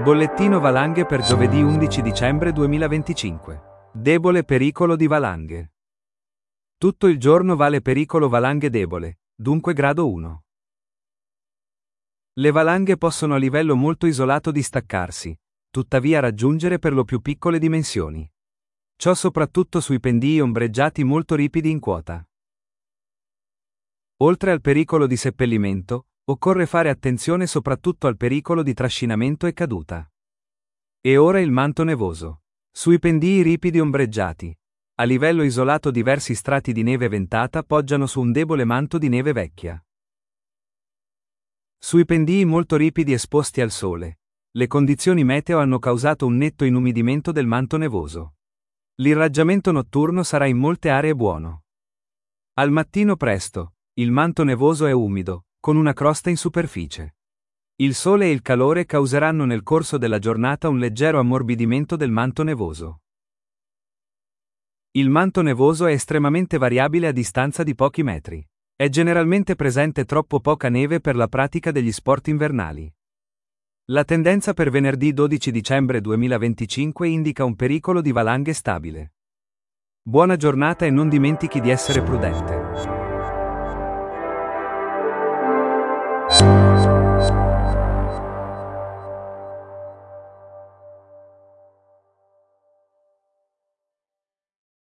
Bollettino valanghe per giovedì 11 dicembre 2025. Debole pericolo di valanghe. Tutto il giorno vale pericolo valanghe debole, dunque grado 1. Le valanghe possono a livello molto isolato distaccarsi, tuttavia raggiungere per lo più piccole dimensioni. Ciò soprattutto sui pendii ombreggiati molto ripidi in quota. Oltre al pericolo di seppellimento, occorre fare attenzione soprattutto al pericolo di trascinamento e caduta. E ora il manto nevoso. Sui pendii ripidi ombreggiati. A livello isolato diversi strati di neve ventata poggiano su un debole manto di neve vecchia. Sui pendii molto ripidi esposti al sole, le condizioni meteo hanno causato un netto inumidimento del manto nevoso. L'irraggiamento notturno sarà in molte aree buono. Al mattino presto, il manto nevoso è umido, con una crosta in superficie. Il sole e il calore causeranno nel corso della giornata un leggero ammorbidimento del manto nevoso. Il manto nevoso è estremamente variabile a distanza di pochi metri. È generalmente presente troppo poca neve per la pratica degli sport invernali. La tendenza per venerdì 12 dicembre 2025 indica un pericolo di valanghe stabile. Buona giornata e non dimentichi di essere prudente.